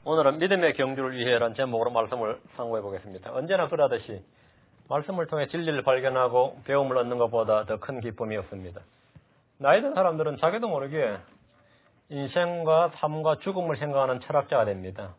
오늘은 믿음의 경주를 위해라는 제목으로 말씀을 상고해 보겠습니다. 언제나 그러듯이 말씀을 통해 진리를 발견하고 배움을 얻는 것보다 더 큰 기쁨이 없습니다. 나이 든 사람들은 자기도 모르게 인생과 삶과 죽음을 생각하는 철학자가 됩니다.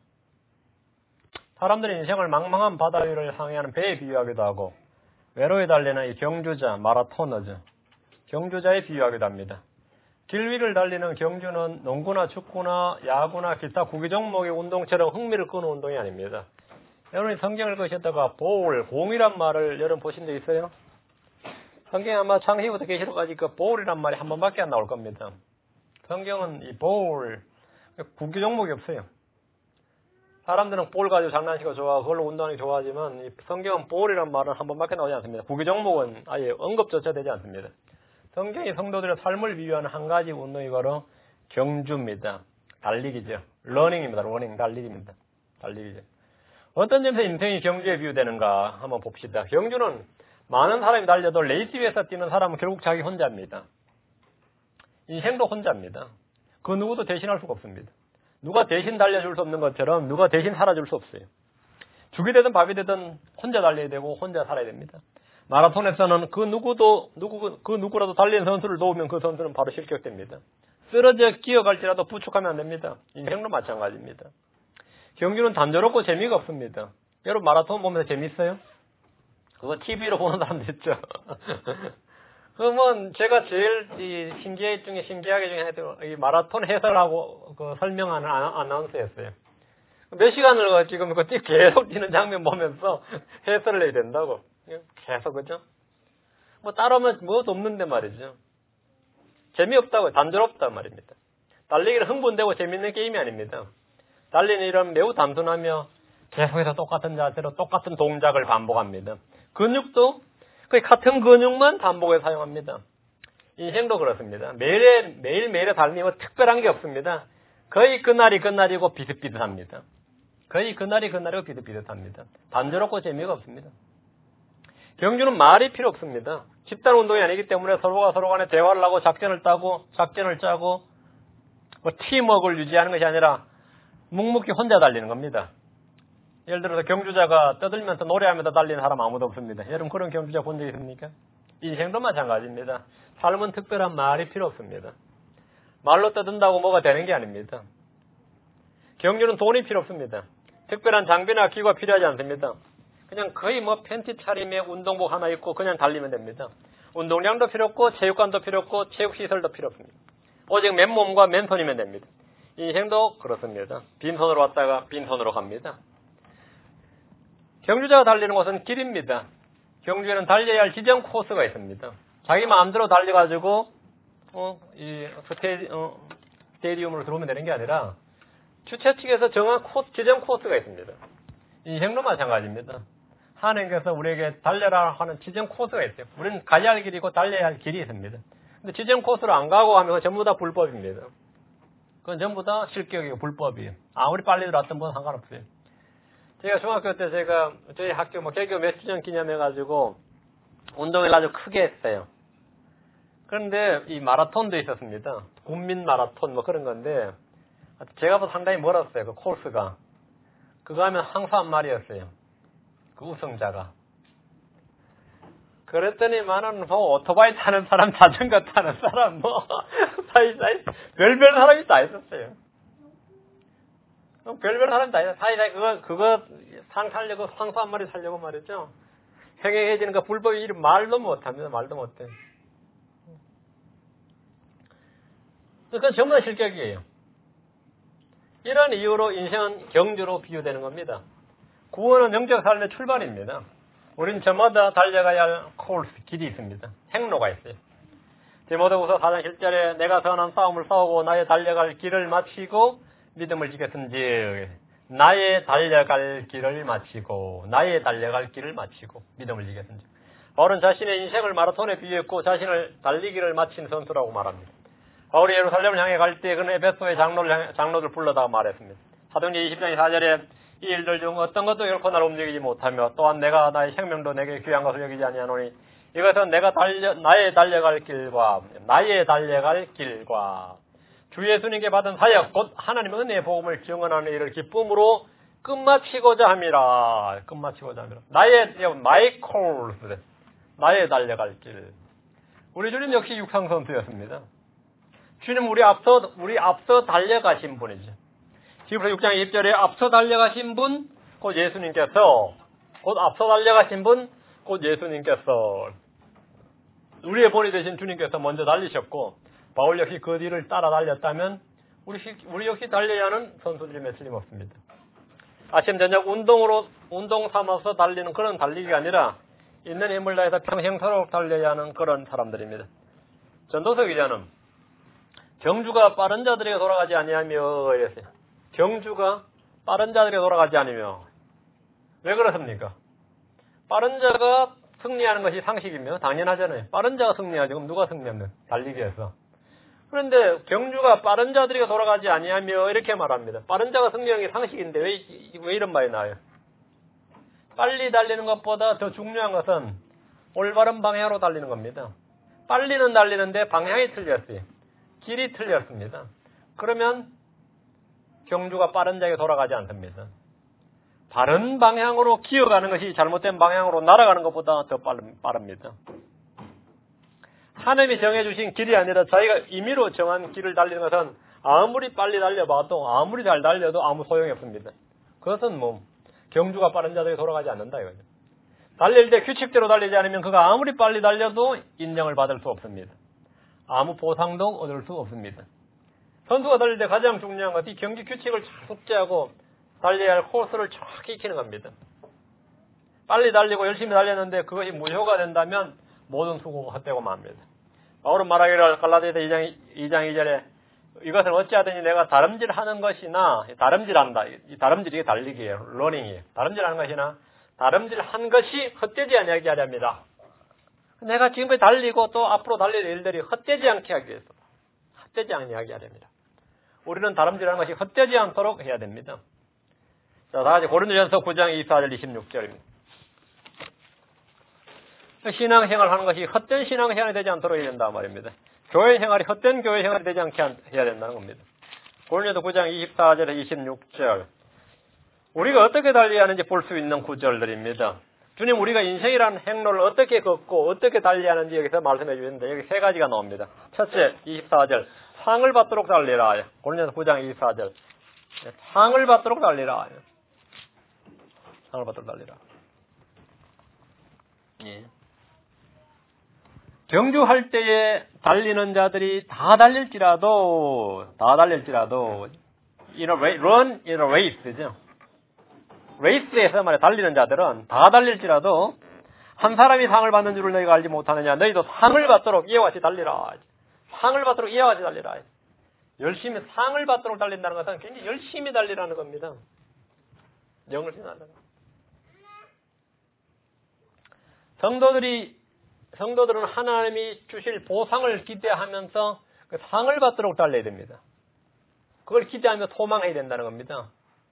사람들이 인생을 망망한 바다 위를 항해하는 배에 비유하기도 하고 외로이 달리는 이 경주자, 마라토너죠. 경주자에 비유하기도 합니다. 길 위를 달리는 경주는 농구나 축구나 야구나 기타 구기 종목의 운동처럼 흥미를 끄는 운동이 아닙니다. 여러분이 성경을 읽으셨다가 공이란 말을 여러분 보신 적 있어요? 성경에 아마 창세기부터 계시록까지 그 볼이란 말이 한 번밖에 안 나올 겁니다. 성경은 이 구기 종목이 없어요. 사람들은 볼 가지고 장난치고 좋아하고 그걸로 운동하기 좋아하지만 이 성경은 볼이란 말은 한 번밖에 나오지 않습니다. 구기 종목은 아예 언급조차 되지 않습니다. 성경이 성도들의 삶을 비유하는 한 가지 운동이 바로 경주입니다. 달리기죠. 러닝입니다. 달리기입니다. 달리기죠. 어떤 점에서 인생이 경주에 비유되는가 한번 봅시다. 경주는 많은 사람이 달려도 레이스 위에서 뛰는 사람은 결국 자기 혼자입니다. 인생도 혼자입니다. 그 누구도 대신할 수가 없습니다. 누가 대신 달려줄 수 없는 것처럼 누가 대신 살아줄 수 없어요. 죽이 되든 밥이 되든 혼자 달려야 되고 혼자 살아야 됩니다. 마라톤에서는 그 누구라도 달리는 선수를 놓으면 그 선수는 바로 실격됩니다. 쓰러져 기어갈지라도 부축하면 안 됩니다. 인생도 마찬가지입니다. 경주는 단조롭고 재미가 없습니다. 여러분 마라톤 보면서 재밌어요? 그거 TV로 보는 사람도 있죠. 그러면 제가 제일 신기하게 중에 이 마라톤 해설하고 그 설명하는 아나운서였어요. 몇 시간을 지금 계속 뛰는 장면 보면서 해설을 해야 된다고. 계속, 그죠? 따라하면 무엇도 없는데 말이죠. 재미없다고, 단조롭단 말입니다. 달리기는 흥분되고 재밌는 게임이 아닙니다. 달리는 일은 매우 단순하며 계속해서 똑같은 자세로 똑같은 동작을 반복합니다. 근육도 거의 같은 근육만 반복해서 사용합니다. 인생도 그렇습니다. 매일매일의 달리기는 특별한 게 없습니다. 거의 그날이고 비슷비슷합니다. 그날이고 비슷비슷합니다. 단조롭고 재미가 없습니다. 경주는 말이 필요 없습니다. 집단 운동이 아니기 때문에 서로가 서로 간에 대화를 하고 작전을 짜고 팀워크를 유지하는 것이 아니라 묵묵히 혼자 달리는 겁니다. 예를 들어서 경주자가 떠들면서 노래하면서 달리는 사람 아무도 없습니다. 여러분 그런 경주자 본 적 있습니까? 인생도 마찬가지입니다. 삶은 특별한 말이 필요 없습니다. 말로 떠든다고 뭐가 되는 게 아닙니다. 경주는 돈이 필요 없습니다. 특별한 장비나 기구가 필요하지 않습니다. 그냥 거의 팬티 차림에 운동복 하나 입고 그냥 달리면 됩니다. 운동량도 필요 없고 체육관도 필요 없고 체육시설도 필요 없습니다. 오직 맨몸과 맨손이면 됩니다. 인생도 그렇습니다. 빈손으로 왔다가 빈손으로 갑니다. 경주자가 달리는 곳은 길입니다. 경주에는 달려야 할 지정 코스가 있습니다. 자기 마음대로 달려가지고 스테디움으로 들어오면 되는 게 아니라 주최 측에서 정한 지정 코스가 있습니다. 인생도 마찬가지입니다. 하나님께서 우리에게 달려라 하는 지정 코스가 있어요. 우리는 가야 할 길이고 달려야 할 길이 있습니다. 근데 지정 코스로 안 가고 하면 전부 다 불법입니다. 그건 전부 다 실격이고 불법이에요. 아무리 빨리 들어왔던 분은 상관없어요. 제가 중학교 때 저희 학교 개교 몇 주년 기념해가지고 운동을 아주 크게 했어요. 그런데 이 마라톤도 있었습니다. 국민 마라톤 그런 건데 제가 봐도 상당히 멀었어요. 그 코스가. 그거 하면 항상 한 말이었어요. 그 우승자가. 그랬더니만은 오토바이 타는 사람, 자전거 타는 사람, 사이사이 별별 사람이 다 있었어요. 별별 사람이 다 있었어요. 사이사이 그거 상 살려고, 상수 한 마리 살려고 말이죠. 행행해지는 거 불법이 이름 말도 못합니다. 말도 못해. 그건 전부 다 실격이에요. 이런 이유로 인생은 경주로 비유되는 겁니다. 구원은 영적 삶의 출발입니다. 우린 저마다 달려가야 할 코스, 길이 있습니다. 행로가 있어요. 디모데후서 4장 7절에 내가 선한 싸움을 싸우고 나의 달려갈 길을 마치고 믿음을 지켰은즉 나의 달려갈 길을 마치고 믿음을 지켰은즉 바울은 자신의 인생을 마라톤에 비유했고 자신을 달리기를 마친 선수라고 말합니다. 바울이 예루살렘을 향해 갈 때 그는 에베소의 장로들 불러다가 말했습니다. 사도행전 20장 4절에 이 일들 중 어떤 것도 결코 나를 움직이지 못하며 또한 내가 나의 생명도 내게 귀한 것을 여기지 아니하노니 이것은 나의 달려갈 길과 주 예수님께 받은 사역 곧 하나님의 은혜의 복음을 증언하는 일을 기쁨으로 끝마치고자 함이라. 끝마치고자 함이라. 마이 콜스, 나의 달려갈 길. 우리 주님 역시 육상선수였습니다. 주님 우리 앞서 달려가신 분이죠. 히브리서 6장 1절에 앞서 달려가신 분, 곧 예수님께서, 곧 앞서 달려가신 분, 곧 예수님께서, 우리의 본이 되신 주님께서 먼저 달리셨고, 바울 역시 그 뒤를 따라 달렸다면, 우리 역시 달려야 하는 선수들임에 틀림없습니다. 아침 저녁 운동 삼아서 달리는 그런 달리기가 아니라, 있는 힘을 다해서 평생토록 달려야 하는 그런 사람들입니다. 전도서 기자는, 경주가 빠른 자들에게 돌아가지 아니하며, 이랬어요. 경주가 빠른 자들에게 돌아가지 않으며. 왜 그렇습니까? 빠른 자가 승리하는 것이 상식이며 당연하잖아요. 빠른 자가 승리하지. 그럼 누가 승리하면 달리기에서. 그런데 경주가 빠른 자들에게 돌아가지 아니하며 이렇게 말합니다. 빠른 자가 승리하는 게 상식인데 왜 이런 말이 나와요? 빨리 달리는 것보다 더 중요한 것은 올바른 방향으로 달리는 겁니다. 빨리는 달리는데 방향이 틀렸어요. 길이 틀렸습니다. 그러면 경주가 빠른 자에게 돌아가지 않습니다. 바른 방향으로 기어가는 것이 잘못된 방향으로 날아가는 것보다 더 빠릅니다. 하나님이 정해주신 길이 아니라 자기가 임의로 정한 길을 달리는 것은 아무리 빨리 달려봐도 아무리 잘 달려도 아무 소용이 없습니다. 그것은 경주가 빠른 자들에게 돌아가지 않는다 이거죠. 달릴 때 규칙대로 달리지 않으면 그가 아무리 빨리 달려도 인정을 받을 수 없습니다. 아무 보상도 얻을 수 없습니다. 선수가 달릴 때 가장 중요한 것이 경기 규칙을 잘 숙지하고 달려야 할 코스를 정확히 익히는 겁니다. 빨리 달리고 열심히 달렸는데 그것이 무효가 된다면 모든 수고가 헛되고 맙니다. 바울은 말하기를 갈라디아서 2장 2절에 이것은 어찌하든지 내가 다름질하는 것이나 다름질한다. 이 다름질이 달리기예요. 러닝이에요. 다름질하는 것이나 다름질한 것이 헛되지 않게 하려 합니다. 내가 지금까지 달리고 또 앞으로 달릴 일들이 헛되지 않게 하기 위해서 헛되지 않게 하려 합니다. 우리는 다름질하는 것이 헛되지 않도록 해야 됩니다. 자, 다같이 고린도전서 9장 24절 26절입니다. 신앙생활을 하는 것이 헛된 신앙생활이 되지 않도록 해야 된다 말입니다. 교회 생활이 헛된 교회 생활이 되지 않게 해야 된다는 겁니다. 고린도전서 9장 24절에 26절. 우리가 어떻게 달려야 하는지 볼 수 있는 구절들입니다. 주님 우리가 인생이라는 행로를 어떻게 걷고 어떻게 달려야 하는지 여기서 말씀해 주시는데 여기 세 가지가 나옵니다. 첫째 24절 상을 받도록 달리라. 고린도전서 9장 24절 상을 받도록 달리라. 상을 받도록 달리라. 예. 경주할 때에 달리는 자들이 다 달릴지라도 run in a race죠. 레이스에서 말해 달리는 자들은 다 달릴지라도 한 사람이 상을 받는 줄을 너희가 알지 못하느냐. 너희도 상을 받도록 이와 같이 달리라. 상을 받도록 이와 같이 달리라. 열심히 상을 받도록 달린다는 것은 굉장히 열심히 달리라는 겁니다. 열심히 달리라. 성도들은 하나님이 주실 보상을 기대하면서 그 상을 받도록 달려야 됩니다. 그걸 기대하며 소망해야 된다는 겁니다.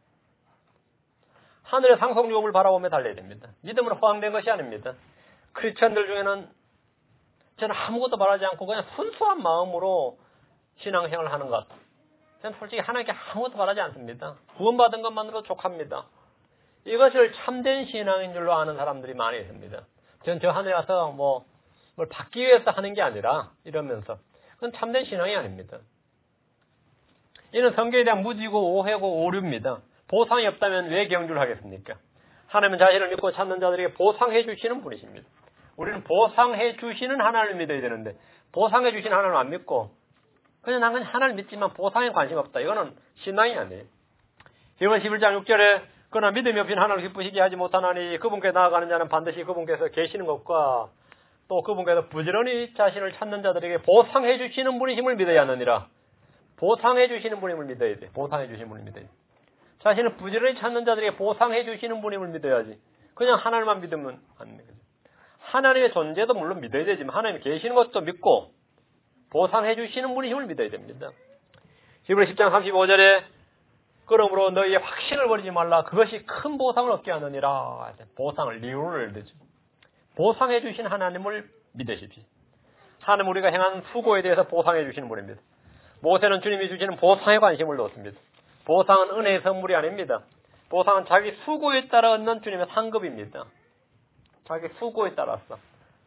하늘의 상속유업을 바라보며 달려야 됩니다. 믿음으로 허황된 것이 아닙니다. 크리스천들 중에는 저는 아무것도 바라지 않고 그냥 순수한 마음으로 신앙생활을 하는 것. 저는 솔직히 하나님께 아무것도 바라지 않습니다. 구원받은 것만으로 족합니다. 이것을 참된 신앙인 줄로 아는 사람들이 많이 있습니다. 저는 저 하늘에 와서 뭘 받기 위해서 하는 게 아니라 이러면서 그건 참된 신앙이 아닙니다. 이는 성경에 대한 무지고 오해고 오류입니다. 보상이 없다면 왜 경주를 하겠습니까? 하나님은 자신을 믿고 찾는 자들에게 보상해 주시는 분이십니다. 우리는 보상해 주시는 하나님을 믿어야 되는데 보상해 주시는 하나님을 안 믿고 그냥 나는 하나님을 믿지만 보상에 관심 없다. 이거는 신앙이 아니에요. 히브리서 11장 6절에 그러나 믿음이 없인 하나님을 기쁘시게 하지 못하나니 그분께 나아가는 자는 반드시 그분께서 계시는 것과 또 그분께서 부지런히 자신을 찾는 자들에게 보상해 주시는 분이심을 믿어야 하느니라. 보상해 주시는 분임을 믿어야 돼. 보상해 주시는 분을 믿어야 돼. 자신을 부지런히 찾는 자들에게 보상해 주시는 분임을 믿어야지. 그냥 하나님만 믿으면 안 되거든요. 하나님의 존재도 물론 믿어야 되지만 하나님이 계시는 것도 믿고 보상해 주시는 분이심을 믿어야 됩니다. 히브리 10장 35절에 그러므로 너희의 확신을 버리지 말라. 그것이 큰 보상을 얻게 하느니라. 보상을 리우를 되죠. 보상해 주신 하나님을 믿으십시오. 하나님 우리가 행한 수고에 대해서 보상해 주시는 분입니다. 모세는 주님이 주시는 보상에 관심을 뒀습니다. 보상은 은혜의 선물이 아닙니다. 보상은 자기 수고에 따라 얻는 주님의 상급입니다. 자기 수고에 따라서.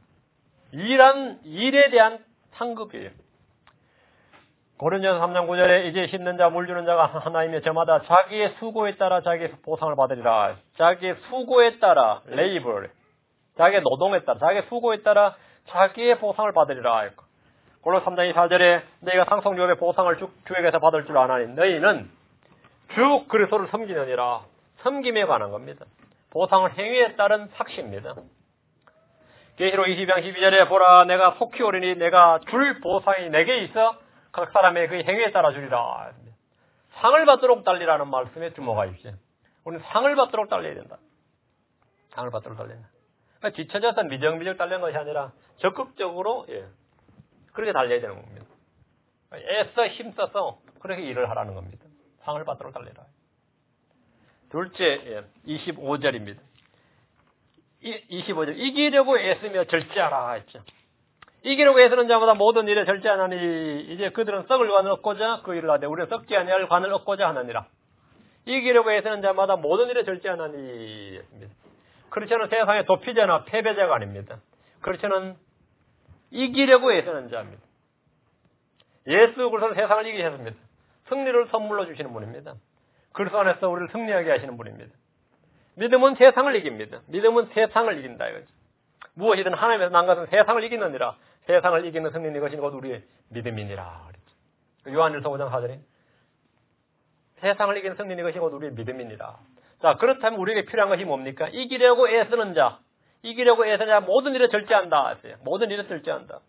일에 대한 상급이에요. 고린도전서 3장 9절에 이제 심는 자, 물 주는 자가 하나이며 저마다 자기의 수고에 따라 자기의 보상을 받으리라. 자기의 수고에 따라, 레이블, 자기의 노동에 따라, 자기의 수고에 따라 자기의 보상을 받으리라. 골로새 3장 24절에 너희가 상속유업의 보상을 주에게서 받을 줄 아나니 너희는 주 그리스도를 섬기느니라. 섬김에 관한 겁니다. 보상은 행위에 따른 삭시입니다. 계시록 20장 12절에 보라 내가 속히 오리니 내가 줄 보상이 내게 있어 각 사람의 그 행위에 따라 주리라. 상을 받도록 달리라는 말씀에 주목하십시오. 우리는 상을 받도록 달려야 된다. 상을 받도록 달린다. 그러니까 뒤처져서 미적미적 달리는 것이 아니라 적극적으로 그렇게 달려야 되는 겁니다. 애써 힘써서 그렇게 일을 하라는 겁니다. 상을 받도록 달리라. 둘째 25절입니다. 25절 이기려고 애쓰며 절제하라 했죠. 이기려고 애쓰는 자마다 모든 일에 절제하나니 이제 그들은 썩을 관을 얻고자 그 일을 하되 우리는 썩지 아니할 관을 얻고자 하느니라. 이기려고 애쓰는 자마다 모든 일에 절제하나니 했습니다. 크리스천은 세상의 도피자나 패배자가 아닙니다. 크리스천은 이기려고 애쓰는 자입니다. 예수 그리스도는 세상을 이기셨습니다. 승리를 선물로 주시는 분입니다. 그리스도 안에서 우리를 승리하게 하시는 분입니다. 믿음은 세상을 이깁니다. 믿음은 세상을 이긴다 이거죠. 무엇이든 하나님에서 난 것은 세상을 이기느니라. 세상을 이기는 승리는 이것이 곧 우리의 믿음이니라. 요한일서 5장 4절에 세상을 이기는 승리는 이것이 곧 우리의 믿음이니라. 자, 그렇다면 우리에게 필요한 것이 뭡니까? 이기려고 애쓰는 자. 이기려고 애쓰는 자 모든 일에 절제한다 하세요. 모든 일에 절제한다.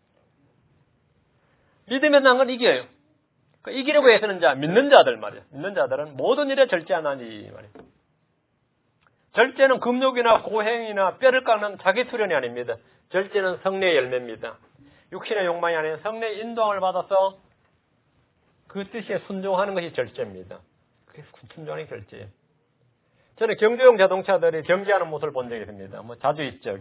믿음에서 난 건 이겨요. 그러니까 이기려고 애쓰는 자, 믿는 자들 말이에요. 믿는 자들은 모든 일에 절제하나니 말이에요. 절제는 금욕이나 고행이나 뼈를 깎는 자기 수련이 아닙니다. 절제는 성례의 열매입니다. 육신의 욕망이 아닌 성례의 인도함을 받아서 그 뜻에 순종하는 것이 절제입니다. 그게 순종하는 게 절제예요. 저는 경주용 자동차들이 경기하는 모습을 본 적이 있습니다. 자주 있죠.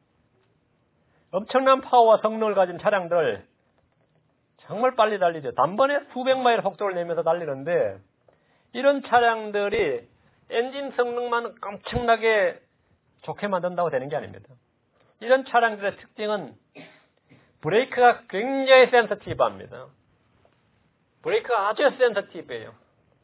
엄청난 파워와 성능을 가진 차량들 정말 빨리 달리죠. 단번에 수백 마일 속도를 내면서 달리는데 이런 차량들이 엔진 성능만 엄청나게 좋게 만든다고 되는 게 아닙니다. 이런 차량들의 특징은 브레이크가 굉장히 센서티브합니다. 브레이크가 아주 센서티브해요.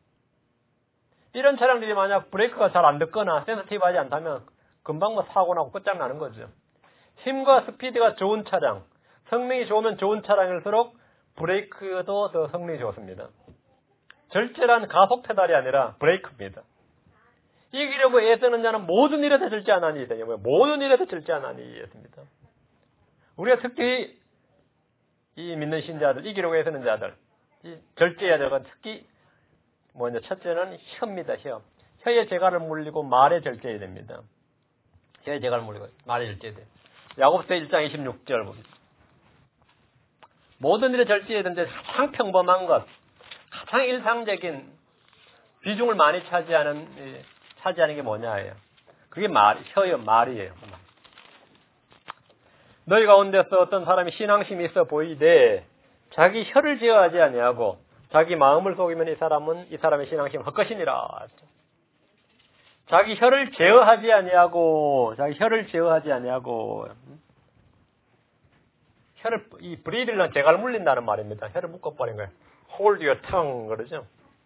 이런 차량들이 만약 브레이크가 잘 안 듣거나 센서티브하지 않다면 금방 사고 나고 끝장나는 거죠. 힘과 스피드가 좋은 차량, 성능이 좋으면 좋은 차량일수록 브레이크도 더 성능이 좋습니다. 절제란 가속 페달이 아니라 브레이크입니다. 이기려고 애쓰는 자는 모든 일에 다 절제하나니 모든 일에 다 절제하나니 했습니다. 우리가 특히 이 믿는 신자들, 이기려고 애쓰는 자들, 이 절제해야 될 건 특히 첫째는 혀입니다. 혀의 재갈을 물리고 말에 절제해야 됩니다. 혀의 재갈을 물리고 말에 절제해야 돼요. 야고보서 1장 26절 봅니다. 모든 일에 절제해야 되는데 가장 평범한 것, 가장 일상적인 비중을 많이 차지하는 게 뭐냐예요. 그게 혀예요. 말이에요. 너희 가운데서 어떤 사람이 신앙심이 있어 보이되 자기 혀를 제어하지 아니하고 자기 마음을 속이면 이 사람의 신앙심은 헛것이니라. 자기 혀를 제어하지 아니하고 이 브리드는 재갈 물린다는 말입니다. 혀를 묶어버린 거예요. Hold your tongue 그러죠.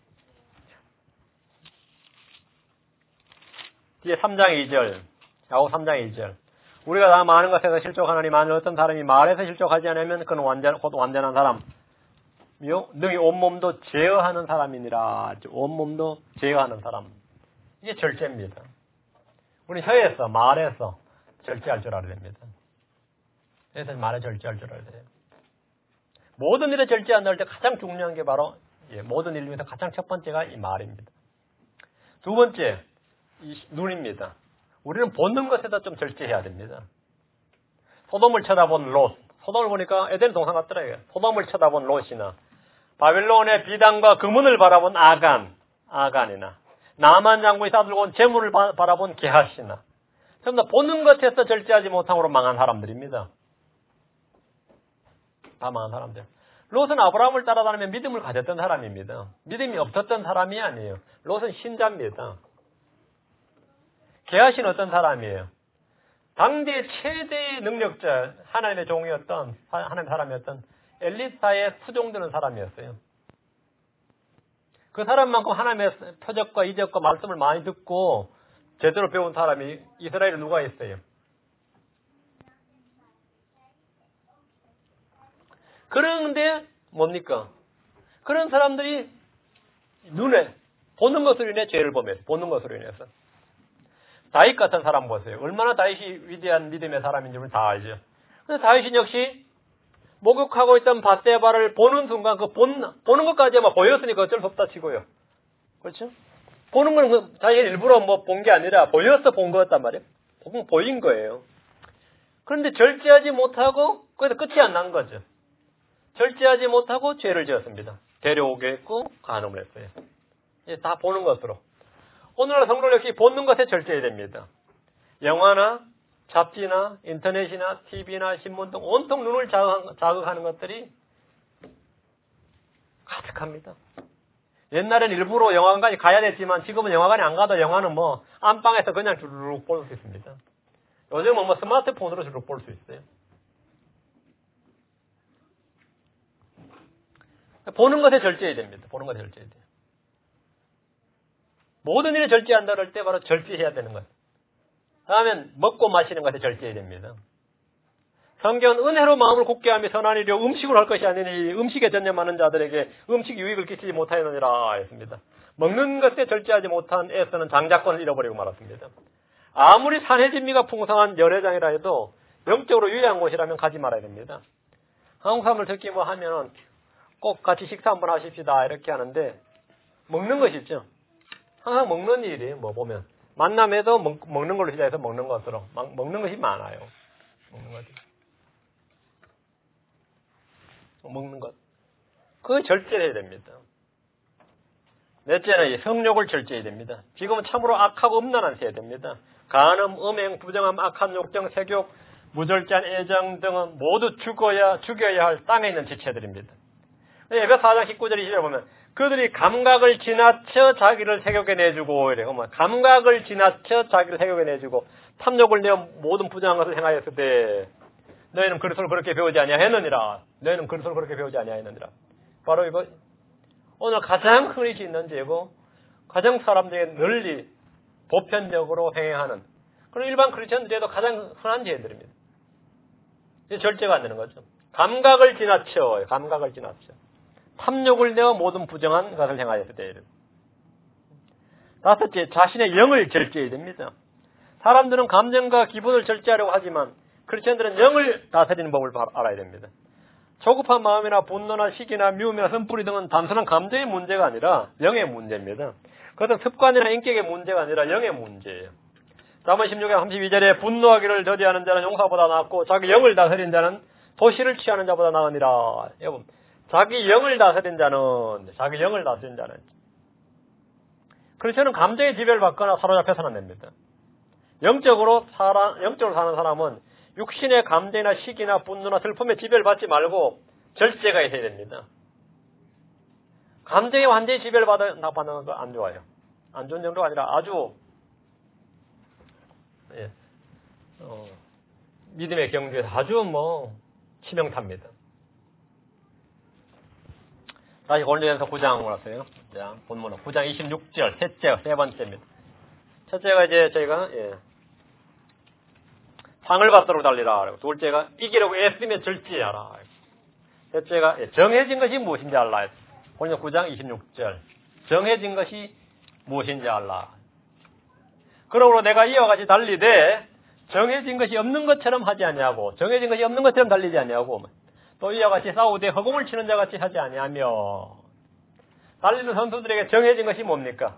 뒤에 3장 2절, 야고보 3장 2절. 우리가 다 많은 것에서 실족하노니 만일 어떤 사람이 말에서 실족하지 않으면 그는 곧 완전한 사람. 능히 온몸도 제어하는 사람이니라. 온몸도 제어하는 사람. 이게 절제입니다. 우리 혀에서, 말에서 절제할 줄 알아야 됩니다. 그래서 말에 절제할 줄 알아야 돼요. 모든 일에 절제한다 할 때 가장 중요한 게 바로 모든 일 중에서 가장 첫 번째가 이 말입니다. 두 번째, 이 눈입니다. 우리는 보는 것에다 좀 절제해야 됩니다. 소돔을 쳐다본 롯. 소돔을 보니까 에덴 동산 같더라고요. 소돔을 쳐다본 롯이나 바빌론의 비단과 금은을 바라본 아간이나 나만 장군이 싸들고 온 재물을 바라본 게하시나 전부 다 보는 것에서 절제하지 못함으로 망한 사람들입니다. 다 망한 사람들. 롯은 아브라함을 따라다니며 믿음을 가졌던 사람입니다. 믿음이 없었던 사람이 아니에요. 롯은 신자입니다. 게하시는 어떤 사람이에요? 당대 최대의 능력자, 하나님의 종이었던, 하나님의 사람이었던 엘리사의 수종드는 사람이었어요. 그 사람만큼 하나님의 표적과 이적과 말씀을 많이 듣고 제대로 배운 사람이 이스라엘에 누가 있어요? 그런데 뭡니까? 그런 사람들이 눈에 보는 것으로 인해 죄를 범해요. 보는 것으로 인해서. 다윗 같은 사람 보세요. 얼마나 다윗이 위대한 믿음의 사람인지 우리 다 알죠. 근데 다윗이 역시 목욕하고 있던 밧세바를 보는 순간 보는 것까지 아마 보였으니까 어쩔 수 없다 치고요. 그렇죠? 보는 건 자기가 일부러 본 게 아니라 보여서 본 거였단 말이에요. 보인 거예요. 그런데 절제하지 못하고 거기서 끝이 안 난 거죠. 절제하지 못하고 죄를 지었습니다. 데려오게 했고 간음을 했어요. 이제 다 보는 것으로. 오늘날 성도들 역시 보는 것에 절제해야 됩니다. 영화나 잡지나 인터넷이나 TV나 신문 등 온통 눈을 자극하는 것들이 가득합니다. 옛날엔 일부러 영화관까지 가야 됐지만 지금은 영화관에 안 가도 영화는 안방에서 그냥 주르륵 볼 수 있습니다. 요즘은 스마트폰으로 주르륵 볼 수 있어요. 보는 것에 절제해야 됩니다. 보는 것에 절제해야 돼요. 모든 일에 절제한다 그럴 때 바로 절제해야 되는 것. 다음엔 먹고 마시는 것에 절제해야 됩니다. 성경은 은혜로 마음을 굳게 하며 선하니려 음식으로 할 것이 아니니 음식에 전념하는 자들에게 음식 유익을 끼치지 못하였느니라 했습니다. 먹는 것에 절제하지 못한 에서는 장자권을 잃어버리고 말았습니다. 아무리 산해진미가 풍성한 열애장이라 해도 영적으로 유해한 곳이라면 가지 말아야 됩니다. 한국 사람들 특히 하면은 꼭 같이 식사 한번 하십시다 이렇게 하는데 먹는 것이죠. 항상 먹는 일이 보면 만남에도 먹는 걸로 시작해서 먹는 것으로 먹는 것이 많아요. 먹는 것. 먹는 것. 그거 절제해야 됩니다. 넷째는 성욕을 절제해야 됩니다. 지금은 참으로 악하고 음란한 세야 됩니다. 간음, 음행, 부정함, 악한 욕정, 색욕, 무절제한 애정 등은 모두 죽여야 할 땅에 있는 지체들입니다. 에베소 4장 19절 20절에 보면 그들이 감각을 지나쳐 자기를 세욕에 내주고 이래. 감각을 지나쳐 자기를 세욕에 내주고 탐욕을 내어 모든 부정한 것을 행하였을 때 너희는 그리스도를 그렇게 배우지 아니하였느니라. 너희는 그리스도를 그렇게 배우지 아니하였느니라. 바로 이거 오늘 가장 흔히 짓는 죄고 가장 사람들에게 널리 보편적으로 행하는 그런 일반 크리스천들에도 가장 흔한 죄들입니다. 절제가 안 되는 거죠. 감각을 지나쳐 탐욕을 내어 모든 부정한 것을 행하였을 때. 다섯째, 자신의 영을 절제해야 됩니다. 사람들은 감정과 기분을 절제하려고 하지만 크리스천들은 영을 다스리는 법을 알아야 됩니다. 조급한 마음이나 분노나 시기나 미움이나 선풀이 등은 단순한 감정의 문제가 아니라 영의 문제입니다. 그것은 습관이나 인격의 문제가 아니라 영의 문제예요. 잠언 16장 32절에 분노하기를 더디하는 자는 용사보다 낫고 자기 영을 다스린 자는 도시를 취하는 자보다 나으니라. 여러분, 자기 영을 다스린 자는 크리스천은 감정의 지배를 받거나 사로잡혀서는 안 됩니다. 영적으로 사는 사람은 육신의 감정이나 시기나 분노나 슬픔의 지배를 받지 말고 절제가 있어야 됩니다. 감정에 완전히 지배를 받는 거 안 좋아요. 안 좋은 정도가 아니라 아주 믿음의 경주에서 아주 치명타입니다. 다시 고린도전서 9장으로 왔어요. 본문은 9장 26절 세 번째입니다. 첫째가 이제 저희가 상을 받도록 달리라. 둘째가 이기려고 애쓰며 절제하라. 셋째가 정해진 것이 무엇인지 알라. 고린도 9장 26절 정해진 것이 무엇인지 알라. 그러므로 내가 이와 같이 달리되 정해진 것이 없는 것처럼 하지 아니하고 정해진 것이 없는 것처럼 달리지 아니하고 또 이와 같이 싸우되 허공을 치는 자 같이 하지 아니하며. 달리는 선수들에게 정해진 것이 뭡니까?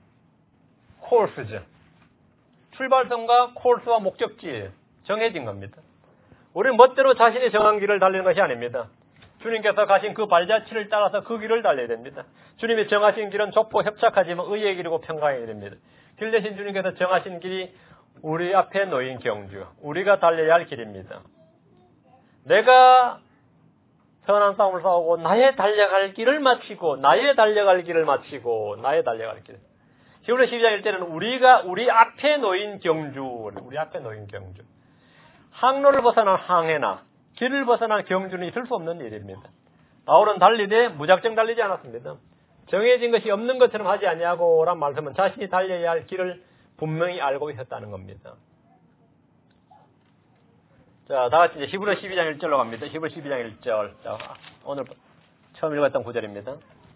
코스죠. 출발선과 코스와 목적지 정해진 겁니다. 우리는 멋대로 자신이 정한 길을 달리는 것이 아닙니다. 주님께서 가신 그 발자취를 따라서 그 길을 달려야 됩니다. 주님이 정하신 길은 좁고 협착하지만 의의 길이고 평강의 길입니다. 길 대신 주님께서 정하신 길이 우리 앞에 놓인 경주, 우리가 달려야 할 길입니다. 내가 선한 싸움을 싸우고 나의 달려갈 길을 마치고 나의 달려갈 길을. 히브리 12장 1절은 우리 앞에 놓인 경주. 항로를 벗어난 항해나 길을 벗어난 경주는 있을 수 없는 일입니다. 바울은 달리되 무작정 달리지 않았습니다. 정해진 것이 없는 것처럼 하지 아니하고란 말씀은 자신이 달려야 할 길을 분명히 알고 있었다는 겁니다. 자, 다 같이 이제 히브리 12장 1절로 갑니다. 히브리 12장 1절. 자, 오늘 처음 읽었던 구절입니다.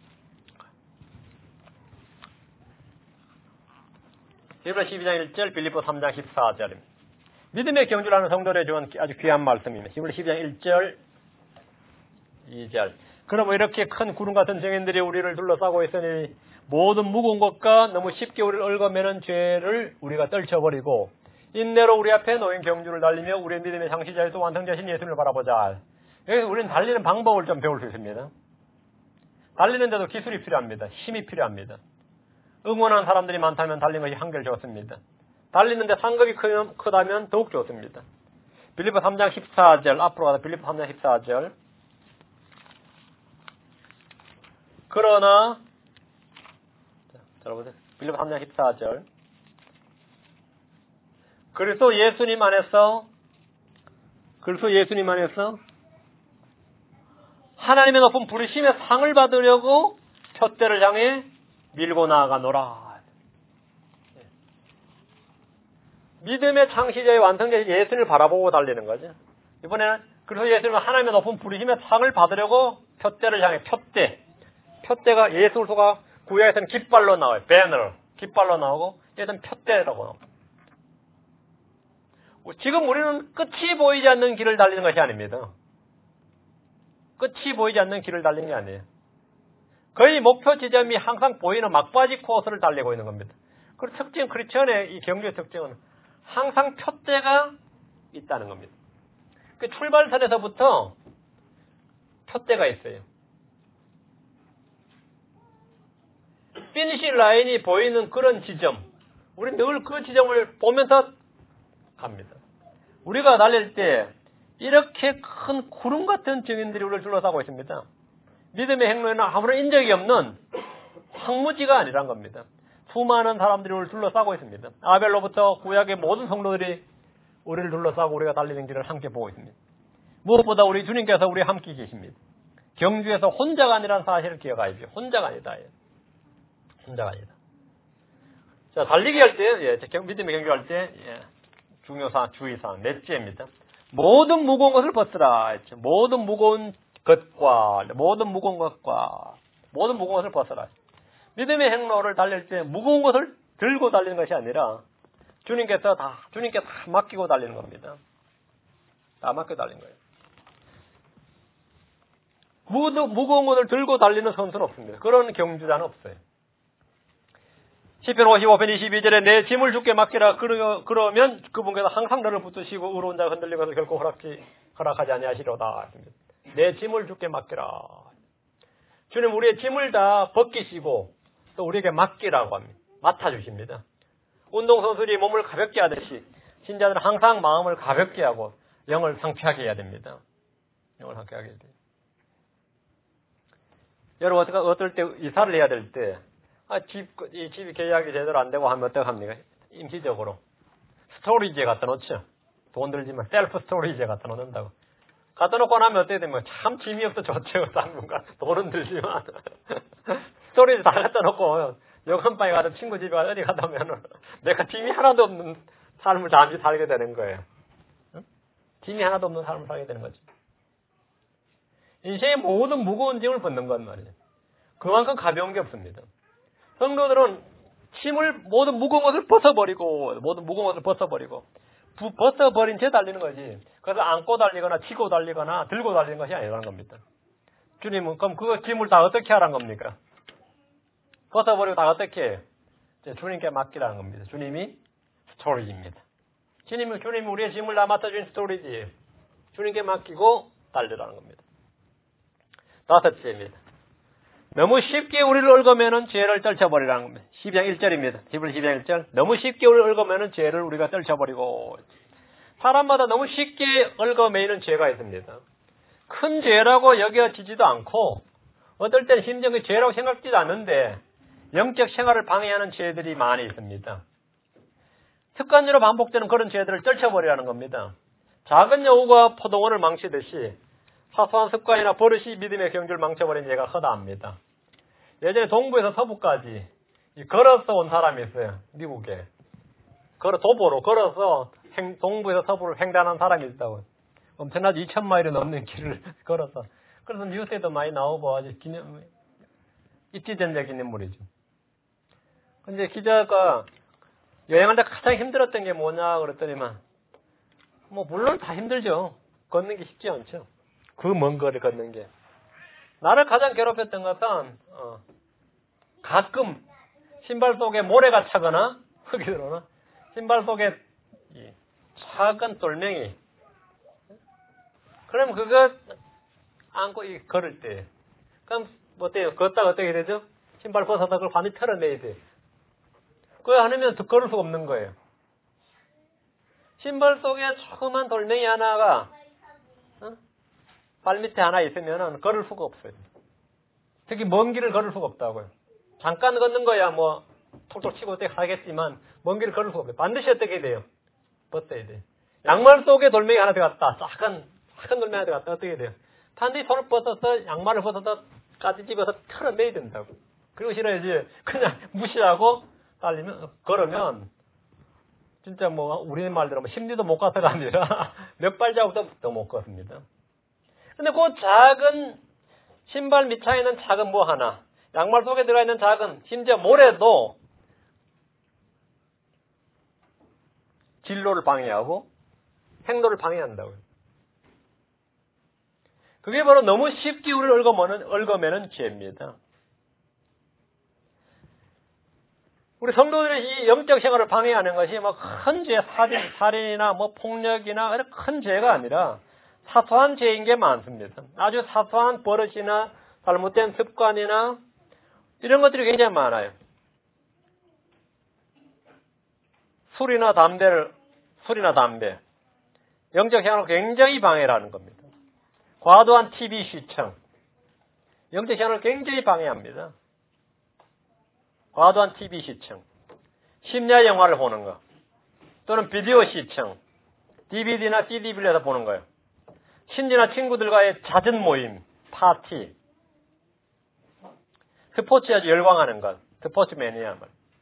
히브리 12장 1절, 빌립보 3장 14절입니다. 믿음의 경주라는 성도들에 주는 아주 귀한 말씀입니다. 히브리 12장 1절, 2절. 그러므로 이렇게 큰 구름 같은 증인들이 우리를 둘러싸고 있으니 모든 무거운 것과 너무 쉽게 우리를 얽어매는 죄를 우리가 떨쳐버리고 인내로 우리 앞에 놓인 경주를 달리며 우리의 믿음의 창시자이시고 완성자신 예수님을 바라보자. 여기서 우리는 달리는 방법을 좀 배울 수 있습니다. 달리는데도 기술이 필요합니다. 힘이 필요합니다. 응원하는 사람들이 많다면 달리는 것이 한결 좋습니다. 달리는데 상급이 크다면 더욱 좋습니다. 빌립보 3장 14절, 앞으로 가다 빌립보 3장 14절. 그러나, 여러분, 빌립보 3장 14절. 그리스도 예수님 안에서 하나님의 높은 부르심의 상을 받으려고 푯대를 향해 밀고 나아가노라. 믿음의 창시자의 완성자의 예수님을 바라보고 달리는 거죠. 이번에는 그래서 예수님은 하나님의 높은 부르심의 상을 받으려고 푯대를 향해 푯대가 예수가 구약에서는 깃발로 나와요. 배너, 깃발로 나오고 얘는 푯대라고 나옵니다. 지금 우리는 끝이 보이지 않는 길을 달리는 것이 아닙니다. 끝이 보이지 않는 길을 달리는 게 아니에요. 거의 목표 지점이 항상 보이는 막바지 코스를 달리고 있는 겁니다. 그 특징, 크리스천의 이 경주의 특징은 항상 푯대가 있다는 겁니다. 그 출발선에서부터 푯대가 있어요. 피니시 라인이 보이는 그런 지점, 우리 늘 그 지점을 보면서 갑니다. 우리가 달릴 때 이렇게 큰 구름 같은 증인들이 우리를 둘러싸고 있습니다. 믿음의 행로에는 아무런 인적이 없는 황무지가 아니란 겁니다. 수많은 사람들이 우리를 둘러싸고 있습니다. 아벨로부터 구약의 모든 성도들이 우리를 둘러싸고 우리가 달리는 길을 함께 보고 있습니다. 무엇보다 우리 주님께서 우리와 함께 계십니다. 경주에서 혼자가 아니라는 사실을 기억하십시오. 혼자가 아니다. 혼자가 아니다. 자, 달리기 할 때, 믿음의 경주할 때, 중요사항, 주의사항, 넷째입니다. 모든 무거운 것을 벗으라 했죠. 모든 무거운 것을 벗어라. 믿음의 행로를 달릴 때 무거운 것을 들고 달리는 것이 아니라 주님께 다 맡기고 달리는 겁니다. 다 맡겨 달리는 거예요. 무거운 것을 들고 달리는 선수는 없습니다. 그런 경주자는 없어요. 시편 55편 22절에 내 짐을 주께 맡기라. 그러면 그분께서 항상 너를 붙드시고 의로운 자가 흔들리면서 결코 허락하지 아니하시리로다. 내 짐을 주께 맡기라. 주님 우리의 짐을 다 벗기시고 또 우리에게 맡기라고 합니다. 맡아주십니다. 운동선수들이 몸을 가볍게 하듯이 신자들은 항상 마음을 가볍게 하고 영을 상쾌하게 해야 됩니다. 영을 상쾌하게 해야 돼요. 여러분 어떨 때 이사를 해야 될 때 이 집이 계약이 제대로 안 되고 하면 어떡합니까? 임시적으로 스토리지에 갖다 놓죠. 돈 들지만 셀프 스토리지에 갖다 놓는다고. 갖다 놓고 나면 어떻게 되면 참 짐이 없어 좋죠. 당분간 돈은 들지만 스토리지 다 갖다 놓고 여관방에 가서 친구 집에 어디 가다 오면 내가 짐이 하나도 없는 삶을 잠시 살게 되는 거예요. 응? 짐이 하나도 없는 삶을 살게 되는 거죠. 인생의 모든 무거운 짐을 벗는 건 말이에요. 그만큼 가벼운 게 없습니다. 성도들은 모든 무거운 것을 벗어버리고 벗어버린 채 달리는 거지. 그래서 안고 달리거나 치고 달리거나 들고 달리는 것이 아니라는 겁니다. 주님은 그럼 그 짐을 다 어떻게 하라는 겁니까? 벗어버리고 다 어떻게 해요? 주님께 맡기라는 겁니다. 주님이 스토리지입니다. 주님이 우리의 짐을 다 맡아준 스토리지예요. 주님께 맡기고 달리라는 겁니다. 다섯째입니다. 너무 쉽게 우리를 얽어매는 죄를 떨쳐버리라는 겁니다. 12장 1절입니다. 히브리 12장 1절. 너무 쉽게 우리를 얽어매는 죄를 우리가 떨쳐버리고. 사람마다 너무 쉽게 얽어매이는 죄가 있습니다. 큰 죄라고 여겨지지도 않고 어떨 때는 심지어 그 죄라고 생각지도 않는데 영적 생활을 방해하는 죄들이 많이 있습니다. 습관적으로 반복되는 그런 죄들을 떨쳐버리라는 겁니다. 작은 여우가 포도원을 망치듯이 사소한 습관이나 버릇이 믿음의 경주를 망쳐버린 죄가 허다합니다. 예전에 동부에서 서부까지 걸어서 온 사람이 있어요. 미국에. 도보로 걸어서 동부에서 서부를 횡단한 사람이 있다고. 엄청나게 2,000마일이 넘는 길을 걸어서. 그래서 뉴스에도 많이 나오고 아주 입지전적인 인물이죠. 근데 기자가 여행할 때 가장 힘들었던 게 뭐냐 그랬더니만 물론 다 힘들죠. 걷는 게 쉽지 않죠. 그 먼 거리를 걷는 게. 나를 가장 괴롭혔던 것은 가끔 신발 속에 모래가 차거나 흙이 들어오나 신발 속에 작은 돌멩이 그럼 그거 안고 걸을 때 그럼 어때요? 걷다가 어떻게 되죠? 신발 벗어서 그걸 완전히 털어내야 돼. 그거 안 하면 걸을 수가 없는 거예요. 신발 속에 조그만 돌멩이 하나가 발 밑에 하나 있으면 걸을 수가 없어요. 특히 먼 길을 걸을 수가 없다고요. 잠깐 걷는 거야 톡톡 치고 어떻게 하겠지만 먼 길을 걸을 수가 없어요. 반드시 어떻게 돼요? 벗어야 돼요. 양말 속에 돌멩이 하나 들어갔다. 작은 돌멩이 하나 들어갔다. 어떻게 돼요? 반드시 손을 벗어서 양말을 벗어서 까지 집어서 털어내야 된다고. 그리고 싫어야지 그냥 무시하고 걸으면 진짜 우리 말대로 심리도 못 가서가 아니라 몇 발자국도 더 못 걷습니다. 근데 그 작은 신발 밑창에 있는 작은 하나, 양말 속에 들어가 있는 작은 심지어 모래도 진로를 방해하고 행로를 방해한다고요. 그게 바로 너무 쉽게 우리를 얽어매는 죄입니다. 우리 성도들의 이 영적 생활을 방해하는 것이 큰 죄, 살인이나 폭력이나 이런 큰 죄가 아니라 사소한 죄인 게 많습니다. 아주 사소한 버릇이나 잘못된 습관이나 이런 것들이 굉장히 많아요. 술이나 담배, 영적 생활을 굉장히 방해하는 겁니다. 과도한 TV 시청, 영적 생활을 굉장히 방해합니다. 과도한 TV 시청, 심야 영화를 보는 거, 또는 비디오 시청, DVD나 CD 빌려서 보는 거예요. 친지나 친구들과의 잦은 모임, 파티, 스포츠에 아주 열광하는 것, 스포츠 매니아.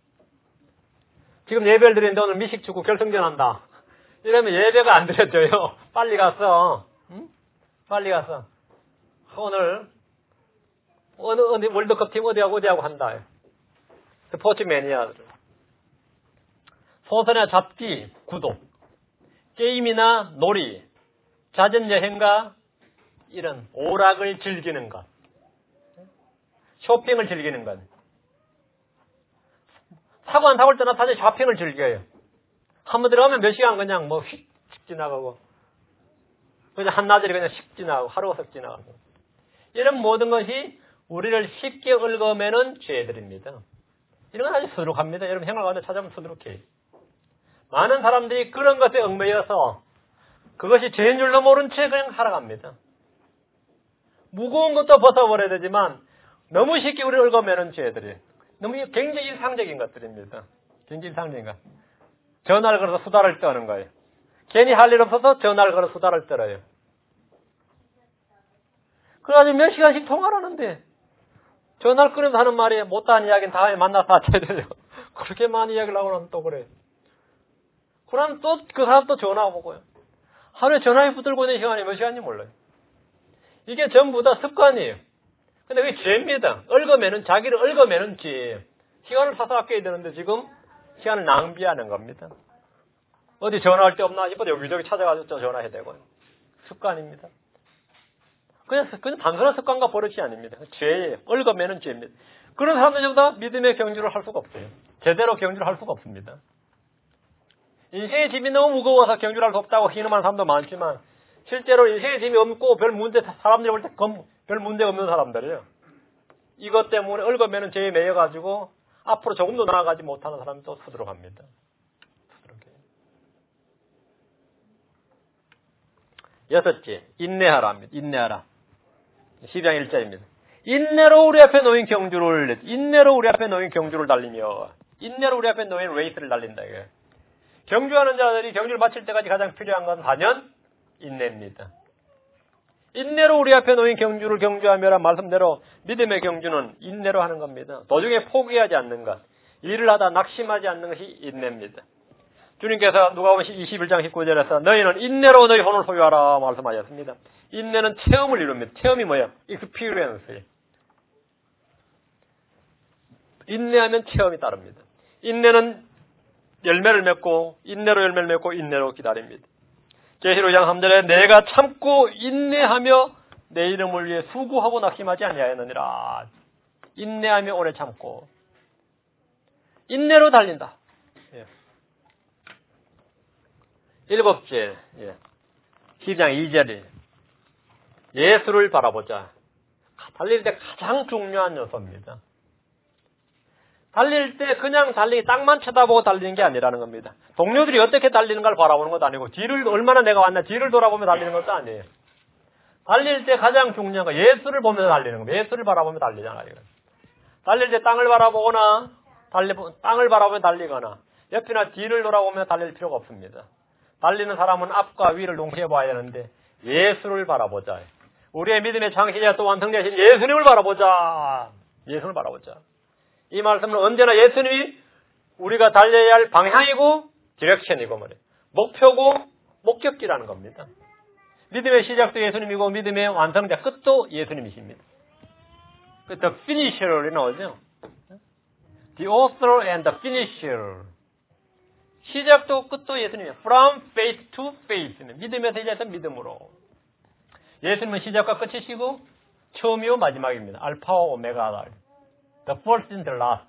지금 예배를 드리는데 오늘 미식축구 결승전 한다. 이러면 예배가 안 드려져요. 빨리 가서, 오늘 어느 월드컵 팀 어디하고 한다. 스포츠 매니아들. 소설이나 잡기, 구독, 게임이나 놀이, 잦은 여행과 이런 오락을 즐기는 것, 쇼핑을 즐기는 것. 사고 안 사고를 떠나 사실 쇼핑을 즐겨요. 한번 들어가면 몇 시간 그냥 휙 지나가고, 그냥 한나절이 그냥 씩 지나가고, 하루가 쓱 지나가고. 이런 모든 것이 우리를 쉽게 얽어매는 죄들입니다. 이런 건 아주 수두룩합니다. 여러분 생활 가운데 찾아보면 수두룩해요. 많은 사람들이 그런 것에 얽매여서 그것이 죄인 줄도 모른 채 그냥 살아갑니다. 무거운 것도 벗어버려야 되지만 너무 쉽게 우리를 얽어매는 죄들이 너무 굉장히 일상적인 것들입니다. 굉장히 일상적인 것. 전화를 걸어서 수다를 떠는 거예요. 괜히 할 일 없어서 전화를 걸어서 수다를 떨어요. 그래가지고 몇 시간씩 통화를 하는데 전화를 끊으면서 하는 말이 못다한 이야기는 다음에 만나서 하셔야 돼요. 그렇게 많이 이야기를 하고 나면 또 그래요. 그러면 또 그 사람 또 전화하고 오고요. 하루에 전화에 붙들고 있는 시간이 몇 시간인지 몰라요. 이게 전부 다 습관이에요. 근데 그게 죄입니다. 자기를 얽어매는 죄예요. 시간을 사서 아껴야 되는데 지금 시간을 낭비하는 겁니다. 어디 전화할 데 없나 싶어도 여기저기 찾아가서 전화해야 되고요. 습관입니다. 그냥 단순한 습관과 버릇이 아닙니다. 죄예요. 얽어매는 죄입니다. 그런 사람들 전부 다 믿음의 경주를 할 수가 없어요. 제대로 경주를 할 수가 없습니다. 인생의 짐이 너무 무거워서 경주를 할 수 없다고 희망하는 사람도 많지만 실제로 인생의 짐이 없고 사람들이 볼 때 별 문제가 없는 사람들이에요. 이것 때문에 얽어매는 죄에 매여가지고 앞으로 조금도 나아가지 못하는 사람이 또 수두룩합니다. 6째, 인내하라 합니다. 인내하라. 12장 1절입니다. 인내로 우리 앞에 놓인 경주를 달리며, 인내로 우리 앞에 놓인 레이스를 달린다. 이거예요. 경주하는 자들이 경주를 마칠 때까지 가장 필요한 건 단연 인내입니다. 인내로 우리 앞에 놓인 경주를 경주하며라 말씀대로 믿음의 경주는 인내로 하는 겁니다. 도중에 포기하지 않는 것, 일을 하다 낙심하지 않는 것이 인내입니다. 주님께서 누가복음 21장 19절에서 너희는 인내로 너희 혼을 소유하라 말씀하셨습니다. 인내는 체험을 이룹니다. 체험이 뭐예요? experience. 인내하면 체험이 따릅니다. 인내는 열매를 맺고 인내로 열매를 맺고 인내로 기다립니다. 계시록 2장 3절에 내가 참고 인내하며 내 이름을 위해 수고하고 낙심하지 아니하였느니라. 인내하며 오래 참고 인내로 달린다. 7째 12장 2절에 예수를 바라보자. 달릴 때 가장 중요한 요소입니다. 달릴 때 그냥 달리기 땅만 쳐다보고 달리는 게 아니라는 겁니다. 동료들이 어떻게 달리는가를 바라보는 것도 아니고 뒤를 얼마나 내가 왔나 뒤를 돌아보며 달리는 것도 아니에요. 달릴 때 가장 중요한 거 예수를 보면서 달리는 겁니다. 예수를 바라보며 달리잖아요. 달릴 때 땅을 바라보거나 땅을 바라보며 달리거나 옆이나 뒤를 돌아보며 달릴 필요가 없습니다. 달리는 사람은 앞과 위를 동시에 봐야 되는데 예수를 바라보자. 우리의 믿음의 창시자 또 완성자신 예수님을 바라보자. 예수님을 바라보자. 이 말씀은 언제나 예수님이 우리가 달려야 할 방향이고 디렉션이고 말이에요. 목표고 목적지라는 겁니다. 믿음의 시작도 예수님이고 믿음의 완성자 끝도 예수님이십니다. The finisher로 나오죠. The author and the finisher. 시작도 끝도 예수님이에요. From faith to faith. 믿음에서 시작해서 믿음으로. 예수님은 시작과 끝이시고 처음이요 마지막입니다. 알파와 오메가다. The first and the last.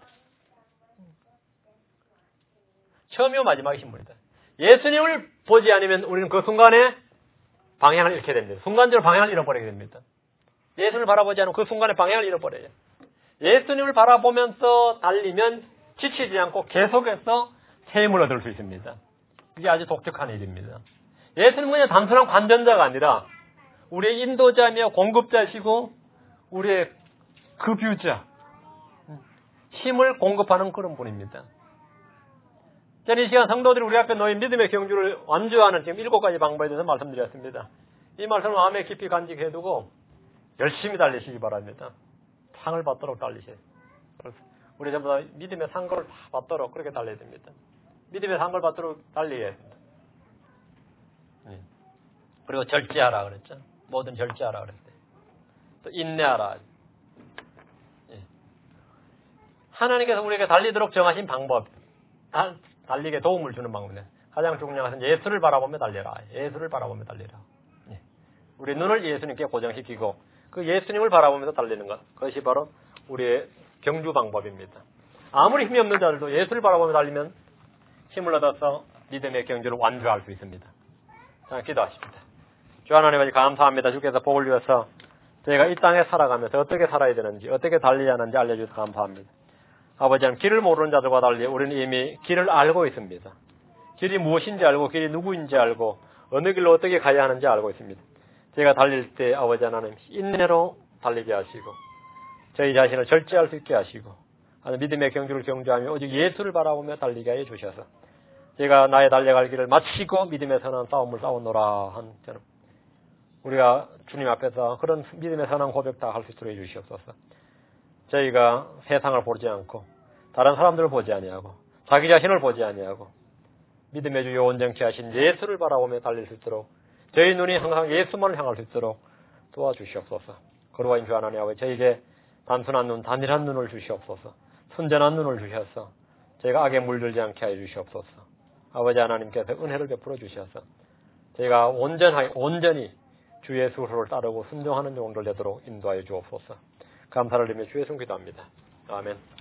처음이요 마지막이신 분이다. 예수님을 보지 않으면 우리는 그 순간에 방향을 잃게 됩니다. 순간적으로 방향을 잃어버리게 됩니다. 예수님을 바라보지 않으면 그 순간에 방향을 잃어버려요. 예수님을 바라보면서 달리면 지치지 않고 계속해서 새 힘을 얻을 수 있습니다. 이게 아주 독특한 일입니다. 예수님은 그냥 단순한 관전자가 아니라 우리의 인도자며 공급자시고 우리의 급유자, 힘을 공급하는 그런 분입니다. 저는 이 시간 성도들이 우리 앞에 놓인 믿음의 경주를 완주하는 지금 7가지 방법에 대해서 말씀드렸습니다. 이 말씀을 마음에 깊이 간직해두고 열심히 달리시기 바랍니다. 상을 받도록 달리셔야 돼요. 우리 전부 다 믿음의 상을 다 받도록 그렇게 달려야 됩니다. 믿음의 상을 받도록 달려야 됩니다. 그리고 절제하라 그랬죠. 뭐든 절제하라 그랬어요. 또 인내하라. 하나님께서 우리에게 달리도록 정하신 방법, 달리게 도움을 주는 방법이에요. 가장 중요한 것은 예수를 바라보며 달려라. 예수를 바라보며 달리라. 우리 눈을 예수님께 고정시키고 그 예수님을 바라보면서 달리는 것. 그것이 바로 우리의 경주 방법입니다. 아무리 힘이 없는 자들도 예수를 바라보며 달리면 힘을 얻어서 믿음의 경주를 완주할 수 있습니다. 자, 기도하십니다. 주 하나님 아버지 감사합니다. 주께서 복을 주셔서 저희가 이 땅에 살아가면서 어떻게 살아야 되는지 어떻게 달려야 하는지 알려주셔서 감사합니다. 아버지는 길을 모르는 자들과 달리 우리는 이미 길을 알고 있습니다. 길이 무엇인지 알고 길이 누구인지 알고 어느 길로 어떻게 가야 하는지 알고 있습니다. 저희가 달릴 때 아버지 하나님 인내로 달리게 하시고 저희 자신을 절제할 수 있게 하시고 믿음의 경주를 경주하며 오직 예수를 바라보며 달리게 하여 주셔서 제가 나의 달려갈 길을 마치고 믿음의 선한 싸움을 싸우노라 한 저는 우리가 주님 앞에서 그런 믿음의 선한 고백 다 할 수 있도록 해주시옵소서. 저희가 세상을 보지 않고 다른 사람들을 보지 아니하고 자기 자신을 보지 아니하고 믿음의 주요 온전케 하신 예수를 바라보며 달릴 수 있도록 저희 눈이 항상 예수만을 향할 수 있도록 도와주시옵소서. 거룩하신 주 하나님 아버지 저에게 단순한 눈, 단일한 눈을 주시옵소서. 순전한 눈을 주셔서 저희가 악에 물들지 않게 하여 주시옵소서. 아버지 하나님께서 은혜를 베풀어 주셔서 저희가 온전히 주 예수를 따르고 순종하는 종들 되도록 인도하여 주옵소서. 감사를 드리며 주 예수 기도합니다. 아멘.